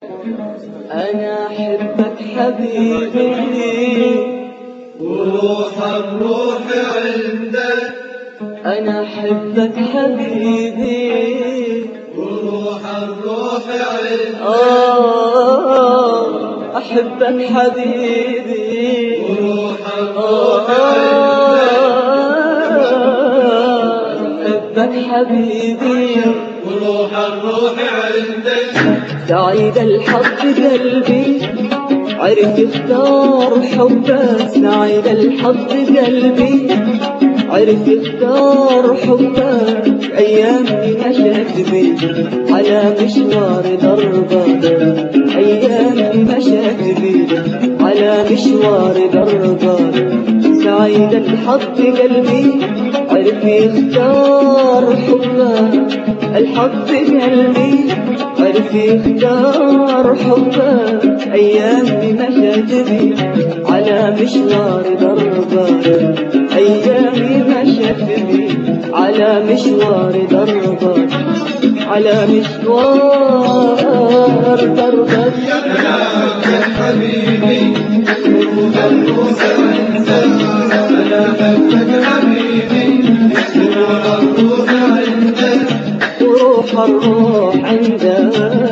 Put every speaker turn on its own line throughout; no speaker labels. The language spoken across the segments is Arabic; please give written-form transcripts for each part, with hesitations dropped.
أنا أحبك حبيبي
وروح الروح عندك.
أنا أحبك حبيبي
وروح الروح عندك.
أحبك حبيبي
وروح الروح عندك.
أحبك حبيبي
وروح الروح عندك.
سعيد الحظ قلبي عرف يختار حبك. سعيد الحظ قلبي عرف يختار حبك. أيامي مشت بي على مشوار دربك. أيامي مشت بي على مشوار دربك. سعيد الحظ قلبي عرف يختار حبك. الحظ قلبي عرف يختار حبك. أيامي مشت بي على مشوار دربك. أيامي مشت بي على مشوار دربك. على مشوار دربك.
يا حبيبي وروح الروح عندك. أنا أحبك حبيبي وروح الروح عندك.
وروح الروح عندك.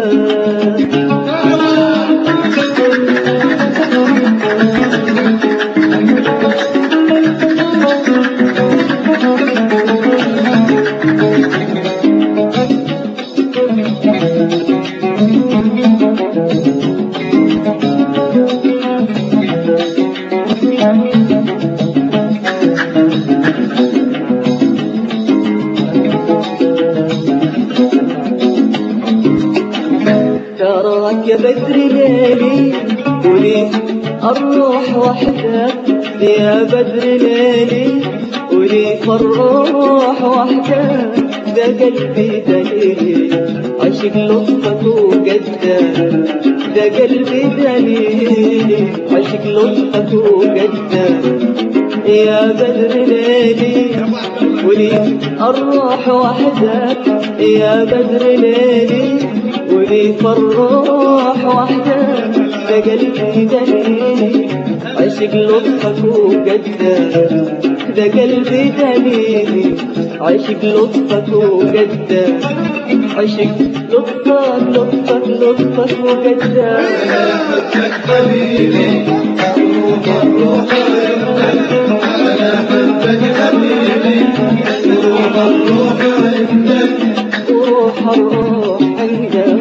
تراك يا بدر ليلي ولي الروح وحدك. يا بدر ليلي ولي الروح وحدك. ده قلبي دليل عشق لطفك وقدك. ده قلبي دليل عشق لطفك وقدك. يا بدر ليلي ولي الروح وحدك. يا بدر ليلي ولي الروح وحدك. ده قلبي دليل عشق لطفك وقدك. ده قلبي دليل عشق لطفك وقدك. عشق لطفك لطفك لطفك وقدك.
أحبك حبيبي وروح الروح عندك. أنا أحبك حبيبي وروح الروح عندك.
وروح الروح عندك.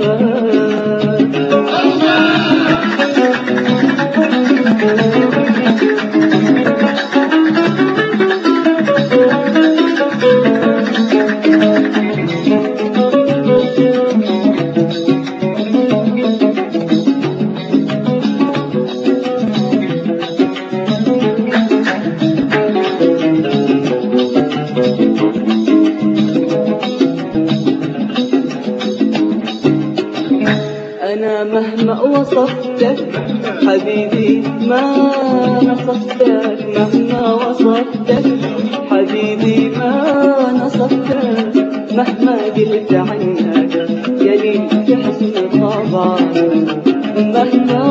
أنا مهما وصفتك حبيبي ما نصفتك. مهما وصفتك حبيبي ما نصفتك. مهما قلت عنك يلي تحسن طبعك. مهما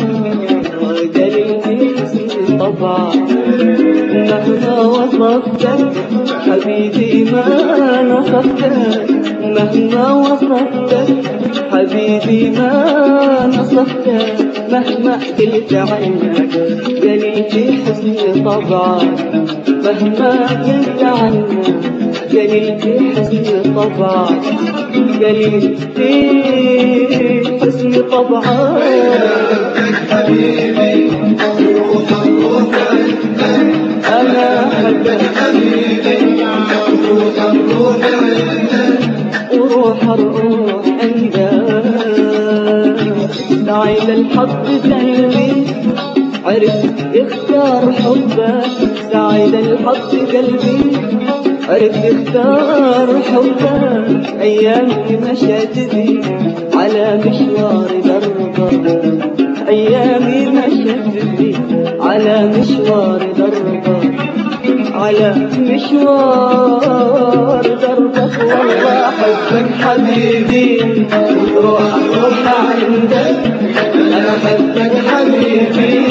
قلت حسن طبعك. مهما وصفتك حبيبي ما نصفتك. مهما وصفتك حبيبي ما نصفتك. مهما قلت عنك قليل في حسن طبعك. مهما قلت عنك قليل في حسن طبعك. قليل في حسن طبعك.
أحبك حبيبي وروح الروح عندك.
أنا أحبك
حبيبي وروح الروح عندك.
وروح الروح عندك. سعيد الحظ قلبي عرف يختار حبك. سعيد الحظ قلبي عرف يختار حبك. أيامي مشت بي على مشوار دربك. أيامي مشت بي على مشوار دربك. على مشوار دربك والله أحبك حبيبي روح عندك أنا أحبك حبيبي